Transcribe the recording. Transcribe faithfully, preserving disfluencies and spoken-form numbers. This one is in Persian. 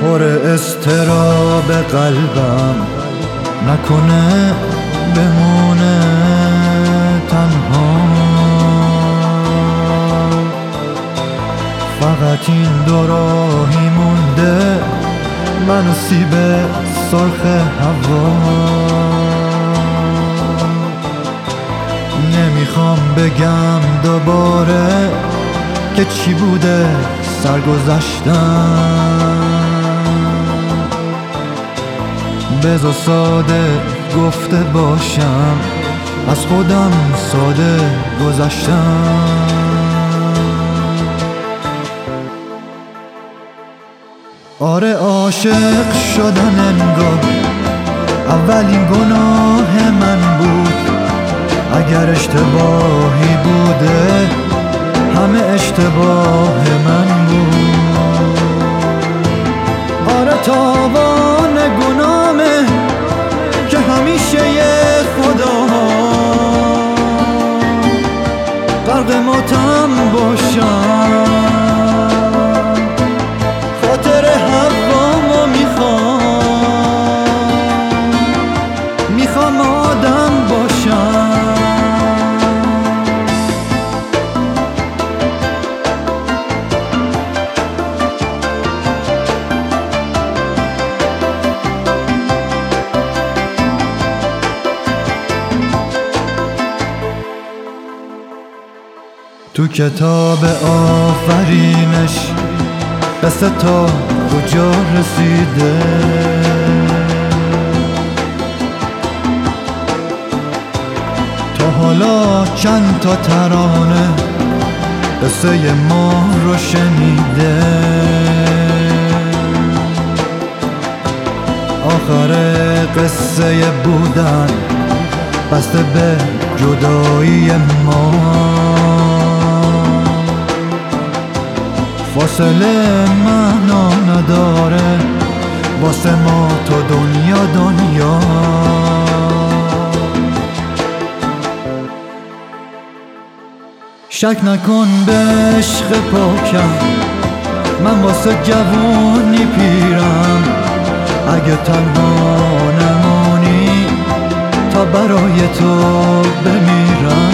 پر اضطراب قلبم نکنه بمونه تنها. فقط این دو راهی مونده، من و سیب سرخ هوا. نمیخوام بگم دوباره که چی بوده سرگذشتم. بذار ساده گفته باشم، از خودم ساده گذشتم. آره عاشق شدن انگار اولین گناه من بود. اگر اشتباهی بوده همه اشتباه من بود. آره تاوان گناهه که همیشه یه خدا غرق ماتم باشم. خاطر حوامو میخوام، میخوام آدم باشم. تو کتاب آفرینش قصه تا کجا رسیده؟ تا حالا چند تا ترانه قصه ما رو شنیده؟ آخر قصه بودن بسته به جدایی ما. فاصله معنا نداره واسه ما تو دنیا دنیا. شک نکن به عشق پاکم، من واسه جوانی پیرم. اگه تنها نمانی تا برای تو بمیرم.